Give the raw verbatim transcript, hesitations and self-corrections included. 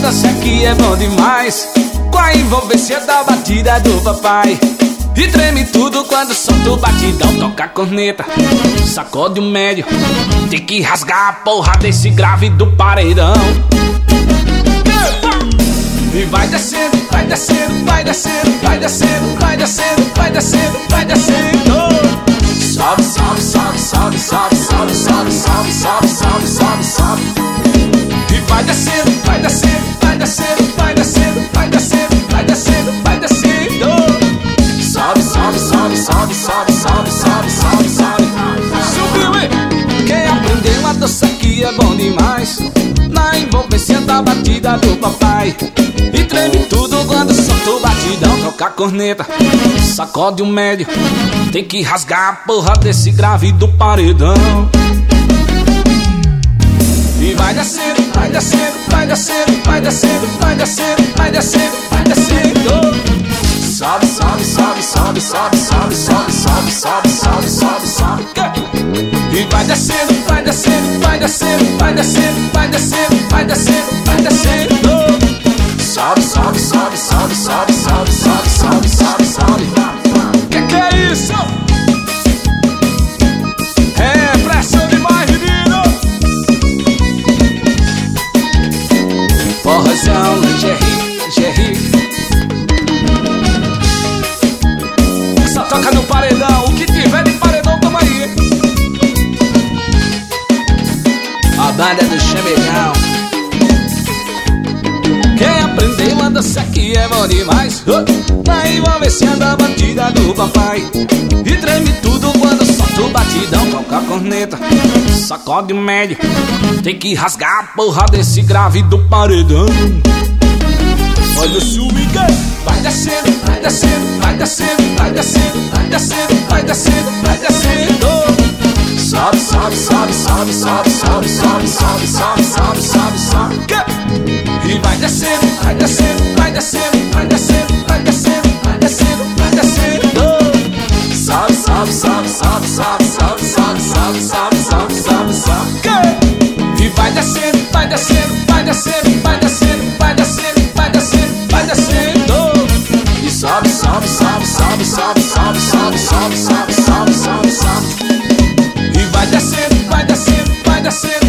dança aqui é bom demais, com a envolvência da batida do papai. E treme tudo quando solta o batidão, toca a corneta, sacode o médio, tem que rasgar a porra desse grave do paredão. E vai descendo, vai descendo, vai descendo, vai descendo, vai descendo, vai descendo, vai descendo. Sobe, sobe, sobe, sobe, sobe, sobe, sobe, sobe, sobe, sobe, sobe, sobe. E vai descendo, vai descendo, vai descendo, vai descendo, vai descendo, vai descendo, vai descendo. Sobe, sobe, sobe, sobe, sobe, sobe, sobe, sobe, sobe. Subiu, hein? Quem aprendeu a dança aqui é bom demais, na envolvência da batida do papai. E treme tudo quando solta o batidão, toca a corneta, sacode o médio, tem que rasgar a porra desse grave do paredão. E vai descendo, vai descendo, vai descendo, vai descendo, vai descendo, vai descendo, vai descendo. Sobe, sobe, sobe, sobe, sobe, sobe, sobe, sobe, sobe, sobe, sobe, sobe. E vai descendo, vai descendo, vai descendo, vai descendo, vai descendo, vai descendo, vai descendo. Sobe, sobe, sobe, sobe, sobe, sobe, sobe, sobe, sobe, sobe. Que que é isso? É pressão demais, menino. Porrazão, lingerie, lingerie. Só toca no paredão, o que tiver de paredão, toma aí. A banda do Chamegão. Quem aprendeu a dança aqui é bom demais, uh, na envolvência da batida do papai. E treme tudo quando solta o batidão, toca a corneta, sacode o médio, tem que rasgar a porra desse grave do paredão. Olha o swing, vai descendo, vai descendo, vai descendo, vai descendo, vai descendo, vai descendo, vai descendo. Sobe, sobe, sobe, sobe, sobe, sobe, sobe, sobe, sobe, sobe, sobe, sobe. E vai descendo, vai descendo, vai descendo, vai descendo, vai descendo, vai descendo, vai descendo. Sobe, sobe, sobe, sobe, sobe, sobe, sobe, sobe, sobe, sobe, sobe, sobe. E vai descendo, vai descendo, vai descendo, vai descendo, vai descendo, vai descendo, vai descendo. E sobe, sobe, sobe, sobe, sobe, sobe, sobe, sobe, sobe, sobe, sobe, sobe. E vai descendo, vai descendo, vai descendo.